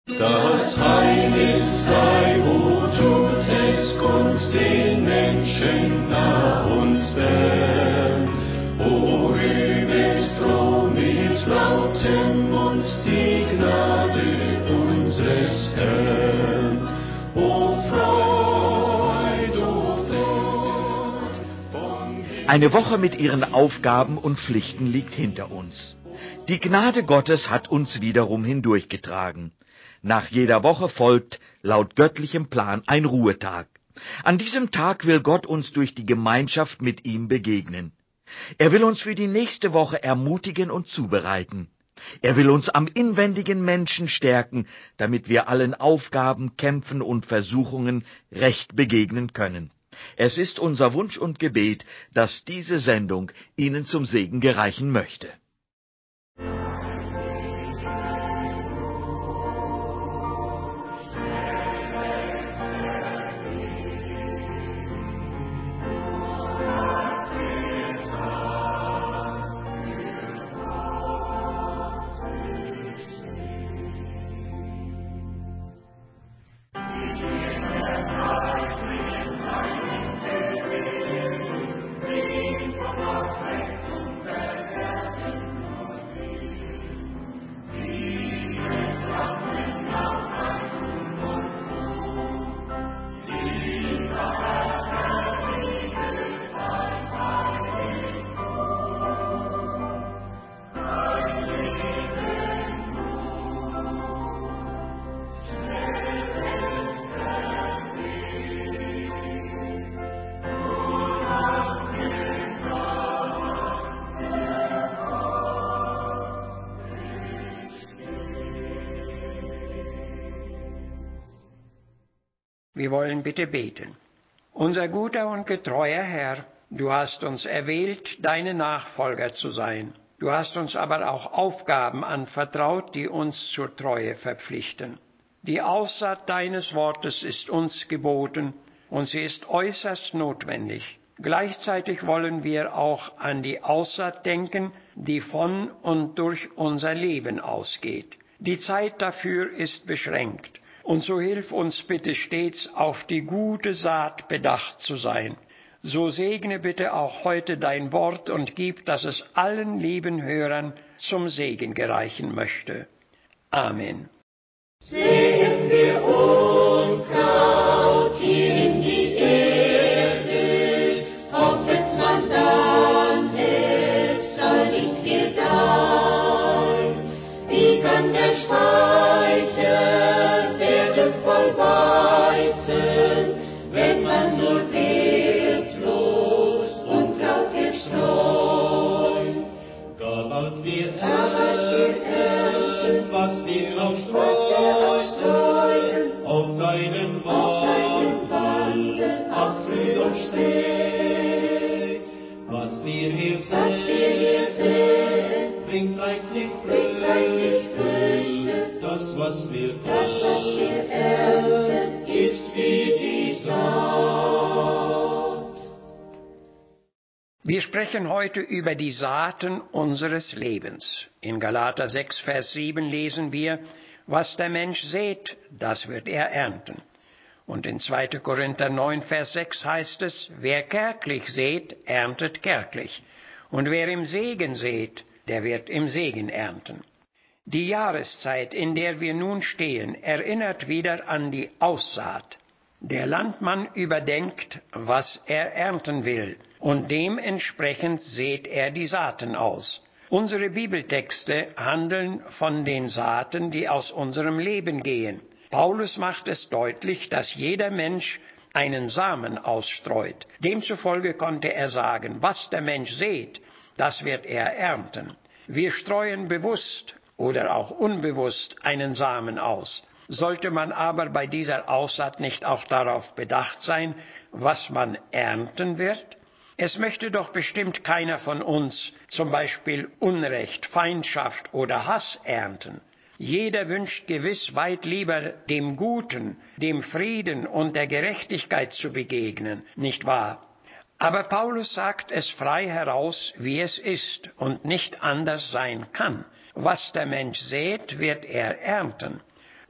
Das Heil ist frei, o tut es Gunst den Menschen nah und fern. O rühmet froh mit lautem Mund die Gnade unseres Herrn. O Freud, vom Himmel. Eine Woche mit ihren Aufgaben und Pflichten liegt hinter uns. Die Gnade Gottes hat uns wiederum hindurchgetragen. Nach jeder Woche folgt, laut göttlichem Plan, ein Ruhetag. An diesem Tag will Gott uns durch die Gemeinschaft mit ihm begegnen. Er will uns für die nächste Woche ermutigen und zubereiten. Er will uns am inwendigen Menschen stärken, damit wir allen Aufgaben, Kämpfen und Versuchungen recht begegnen können. Es ist unser Wunsch und Gebet, dass diese Sendung Ihnen zum Segen gereichen möchte. Wir wollen bitte beten. Unser guter und getreuer Herr, du hast uns erwählt, deine Nachfolger zu sein. Du hast uns aber auch Aufgaben anvertraut, die uns zur Treue verpflichten. Die Aussaat deines Wortes ist uns geboten und sie ist äußerst notwendig. Gleichzeitig wollen wir auch an die Aussaat denken, die von und durch unser Leben ausgeht. Die Zeit dafür ist beschränkt. Und so hilf uns bitte stets, auf die gute Saat bedacht zu sein. So segne bitte auch heute dein Wort und gib, dass es allen lieben Hörern zum Segen gereichen möchte. Amen. Sehen wir Unkraut in die Erde, hoffet's man dann, es soll nicht gedeihen. Wie kann der Speicher voll Weizen, wenn man nur wertlos Unkraut verstreut. Gar bald wir ernten, was wir auch streuen, auf deinen Wandel, auf früh und spät. Was wir hier sehen, bringt reichlich Früchte, das, was wir ernten, ist wie die Saat. Wir sprechen heute über die Saaten unseres Lebens. In Galater 6, Vers 7 lesen wir, was der Mensch sät, das wird er ernten. Und in 2. Korinther 9, Vers 6 heißt es, wer kärglich sät, erntet kärglich. Und wer im Segen sät, der wird im Segen ernten. Die Jahreszeit, in der wir nun stehen, erinnert wieder an die Aussaat. Der Landmann überdenkt, was er ernten will, und dementsprechend sät er die Saaten aus. Unsere Bibeltexte handeln von den Saaten, die aus unserem Leben gehen. Paulus macht es deutlich, dass jeder Mensch einen Samen ausstreut. Demzufolge konnte er sagen, was der Mensch sät, das wird er ernten. Wir streuen bewusst oder auch unbewusst einen Samen aus. Sollte man aber bei dieser Aussaat nicht auch darauf bedacht sein, was man ernten wird? Es möchte doch bestimmt keiner von uns zum Beispiel Unrecht, Feindschaft oder Hass ernten. Jeder wünscht gewiss weit lieber dem Guten, dem Frieden und der Gerechtigkeit zu begegnen, nicht wahr? Aber Paulus sagt es frei heraus, wie es ist und nicht anders sein kann. Was der Mensch sät, wird er ernten.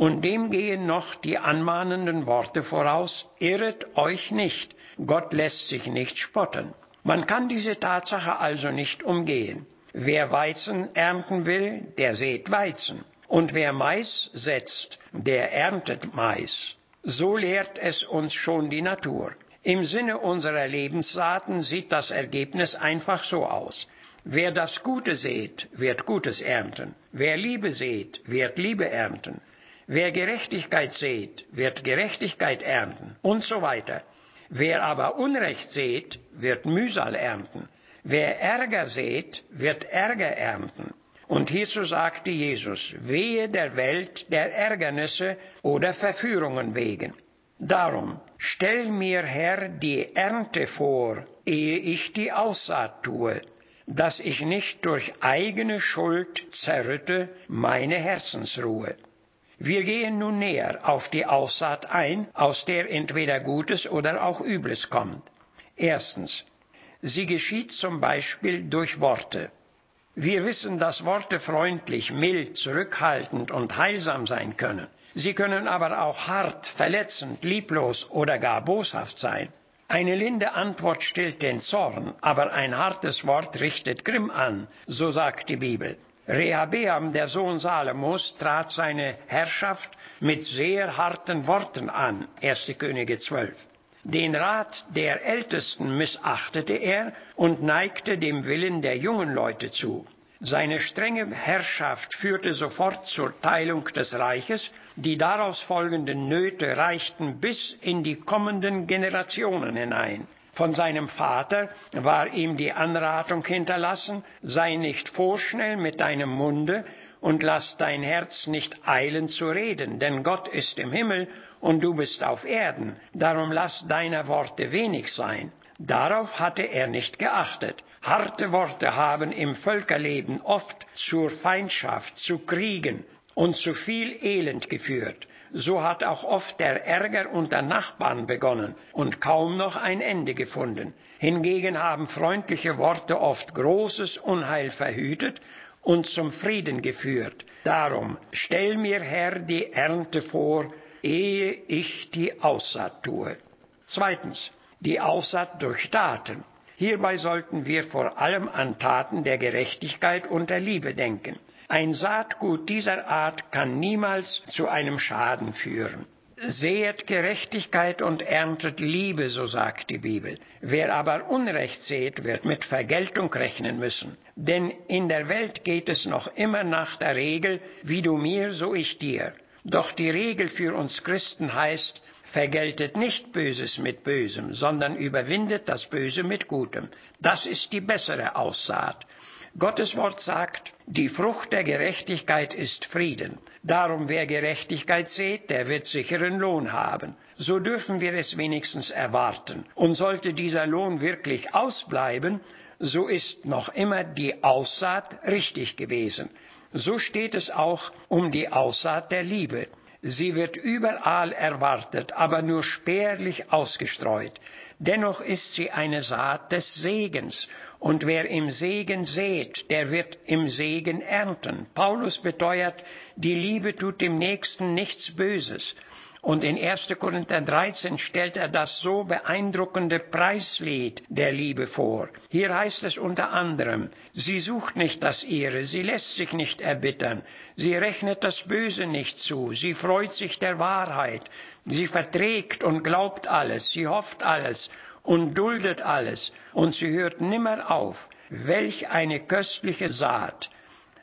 Und dem gehen noch die anmahnenden Worte voraus: Irret euch nicht, Gott lässt sich nicht spotten. Man kann diese Tatsache also nicht umgehen. Wer Weizen ernten will, der sät Weizen. Und wer Mais setzt, der erntet Mais. So lehrt es uns schon die Natur. Im Sinne unserer Lebenssaaten sieht das Ergebnis einfach so aus. Wer das Gute sät, wird Gutes ernten. Wer Liebe sät, wird Liebe ernten. Wer Gerechtigkeit sät, wird Gerechtigkeit ernten und so weiter. Wer aber Unrecht sät, wird Mühsal ernten. Wer Ärger sät, wird Ärger ernten. Und hierzu sagte Jesus: Wehe der Welt der Ärgernisse oder Verführungen wegen. Darum, stell mir, Herr, die Ernte vor, ehe ich die Aussaat tue, dass ich nicht durch eigene Schuld zerrütte meine Herzensruhe. Wir gehen nun näher auf die Aussaat ein, aus der entweder Gutes oder auch Übles kommt. Erstens, sie geschieht zum Beispiel durch Worte. Wir wissen, dass Worte freundlich, mild, zurückhaltend und heilsam sein können. Sie können aber auch hart, verletzend, lieblos oder gar boshaft sein. Eine linde Antwort stillt den Zorn, aber ein hartes Wort richtet Grimm an, so sagt die Bibel. Rehabeam, der Sohn Salomos, trat seine Herrschaft mit sehr harten Worten an, 1. Könige 12. Den Rat der Ältesten missachtete er und neigte dem Willen der jungen Leute zu. Seine strenge Herrschaft führte sofort zur Teilung des Reiches. Die daraus folgenden Nöte reichten bis in die kommenden Generationen hinein. Von seinem Vater war ihm die Anratung hinterlassen: Sei nicht vorschnell mit deinem Munde und lass dein Herz nicht eilen zu reden, denn Gott ist im Himmel und du bist auf Erden, darum lass deiner Worte wenig sein. Darauf hatte er nicht geachtet. Harte Worte haben im Völkerleben oft zur Feindschaft, zu Kriegen und zu viel Elend geführt. So hat auch oft der Ärger unter Nachbarn begonnen und kaum noch ein Ende gefunden. Hingegen haben freundliche Worte oft großes Unheil verhütet und zum Frieden geführt. Darum, stell mir, Herr, die Ernte vor, ehe ich die Aussaat tue. Zweitens, die Aussaat durch Taten. Hierbei sollten wir vor allem an Taten der Gerechtigkeit und der Liebe denken. Ein Saatgut dieser Art kann niemals zu einem Schaden führen. Sehet Gerechtigkeit und erntet Liebe, so sagt die Bibel. Wer aber Unrecht sät, wird mit Vergeltung rechnen müssen. Denn in der Welt geht es noch immer nach der Regel, wie du mir, so ich dir. Doch die Regel für uns Christen heißt: Vergeltet nicht Böses mit Bösem, sondern überwindet das Böse mit Gutem. Das ist die bessere Aussaat. Gottes Wort sagt, die Frucht der Gerechtigkeit ist Frieden. Darum, wer Gerechtigkeit sät, der wird sicheren Lohn haben. So dürfen wir es wenigstens erwarten. Und sollte dieser Lohn wirklich ausbleiben, so ist noch immer die Aussaat richtig gewesen. So steht es auch um die Aussaat der Liebe. Sie wird überall erwartet, aber nur spärlich ausgestreut. Dennoch ist sie eine Saat des Segens. Und wer im Segen sät, der wird im Segen ernten. Paulus beteuert, die Liebe tut dem Nächsten nichts Böses. Und in 1. Korinther 13 stellt er das so beeindruckende Preislied der Liebe vor. Hier heißt es unter anderem: Sie sucht nicht das Ihre, sie lässt sich nicht erbittern, sie rechnet das Böse nicht zu, sie freut sich der Wahrheit, sie verträgt und glaubt alles, sie hofft alles und duldet alles, und sie hört nimmer auf. Welch eine köstliche Saat!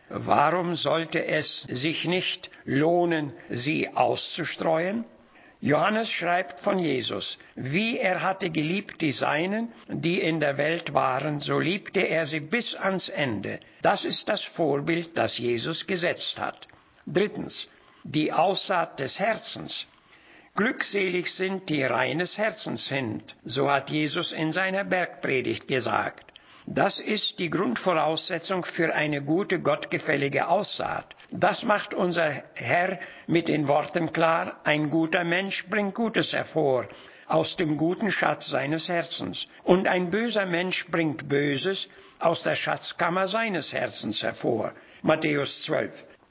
Warum sollte es sich nicht lohnen, sie auszustreuen? Johannes schreibt von Jesus: Wie er hatte geliebt die Seinen, die in der Welt waren, so liebte er sie bis ans Ende. Das ist das Vorbild, das Jesus gesetzt hat. Drittens, die Aussaat des Herzens. Glückselig sind, die reines Herzens sind, so hat Jesus in seiner Bergpredigt gesagt. Das ist die Grundvoraussetzung für eine gute, gottgefällige Aussaat. Das macht unser Herr mit den Worten klar: Ein guter Mensch bringt Gutes hervor aus dem guten Schatz seines Herzens. Und ein böser Mensch bringt Böses aus der Schatzkammer seines Herzens hervor. Matthäus 12.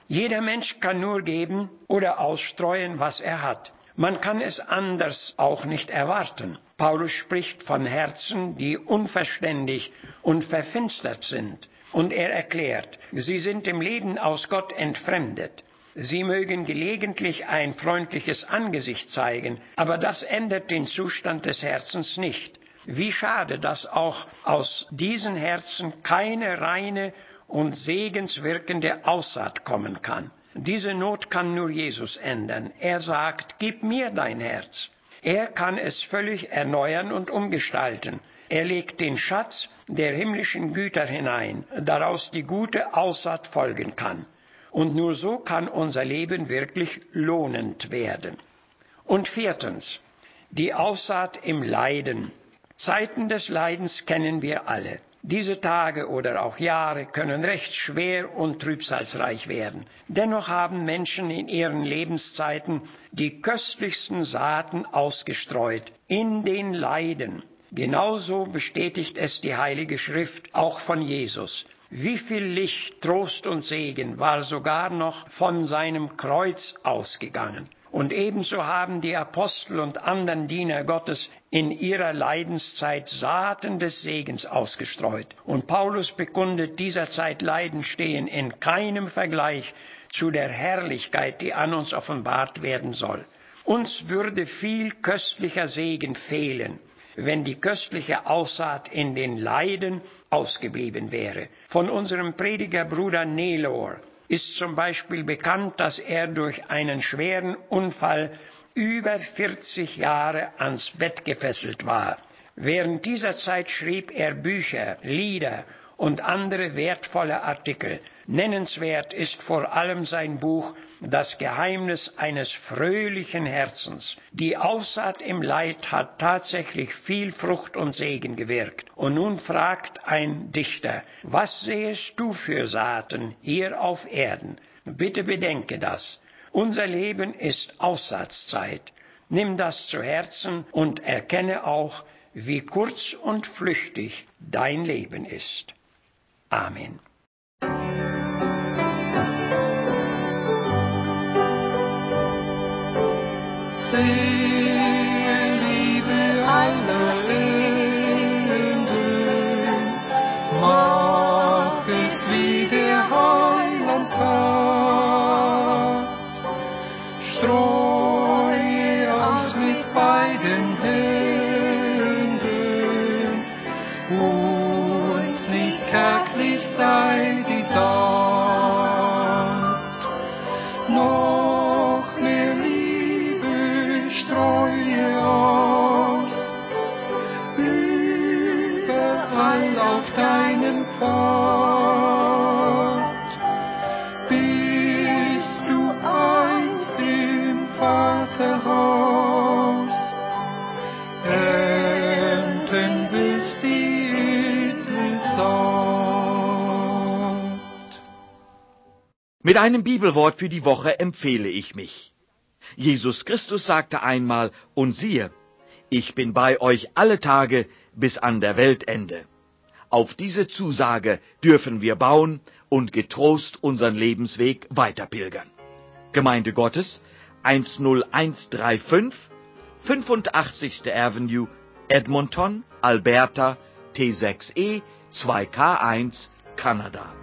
Jeder Mensch kann nur geben oder ausstreuen, was er hat. Man kann es anders auch nicht erwarten. Paulus spricht von Herzen, die unverständig und verfinstert sind. Und er erklärt, sie sind dem Leben aus Gott entfremdet. Sie mögen gelegentlich ein freundliches Angesicht zeigen, aber das ändert den Zustand des Herzens nicht. Wie schade, dass auch aus diesen Herzen keine reine und segenswirkende Aussaat kommen kann. Diese Not kann nur Jesus ändern. Er sagt, gib mir dein Herz. Er kann es völlig erneuern und umgestalten. Er legt den Schatz der himmlischen Güter hinein, daraus die gute Aussaat folgen kann. Und nur so kann unser Leben wirklich lohnend werden. Und viertens, die Aussaat im Leiden. Zeiten des Leidens kennen wir alle. Diese Tage oder auch Jahre können recht schwer und trübsalsreich werden. Dennoch haben Menschen in ihren Lebenszeiten die köstlichsten Saaten ausgestreut in den Leiden. Genauso bestätigt es die Heilige Schrift auch von Jesus. Wie viel Licht, Trost und Segen war sogar noch von seinem Kreuz ausgegangen. Und ebenso haben die Apostel und anderen Diener Gottes in ihrer Leidenszeit Saaten des Segens ausgestreut. Und Paulus bekundet, dieser Zeit Leiden stehen in keinem Vergleich zu der Herrlichkeit, die an uns offenbart werden soll. Uns würde viel köstlicher Segen fehlen, wenn die köstliche Aussaat in den Leiden ausgeblieben wäre. Von unserem Predigerbruder Nelor ist zum Beispiel bekannt, dass er durch einen schweren Unfall über 40 Jahre ans Bett gefesselt war. Während dieser Zeit schrieb er Bücher, Lieder und andere wertvolle Artikel. Nennenswert ist vor allem sein Buch Das Geheimnis eines fröhlichen Herzens. Die Aussaat im Leid hat tatsächlich viel Frucht und Segen gewirkt. Und nun fragt ein Dichter, was sähest du für Saaten hier auf Erden? Bitte bedenke das. Unser Leben ist Aussaatzeit. Nimm das zu Herzen und erkenne auch, wie kurz und flüchtig dein Leben ist. Amen. Sehe, Liebe aller Enden, mach es wie der Heiland tat. Streue aus mit beiden Händen und nicht kärglich sei die Saat. Noch mehr Liebe streue aus, überall auf deinem Pfad, bis du einst im Vaterhaus ernten wirst die edle Saat. Mit einem Bibelwort für die Woche empfehle ich mich. Jesus Christus sagte einmal, und siehe, ich bin bei euch alle Tage bis an der Weltende. Auf diese Zusage dürfen wir bauen und getrost unseren Lebensweg weiterpilgern. Gemeinde Gottes, 10135, 85. Avenue, Edmonton, Alberta, T6E, 2K1, Kanada.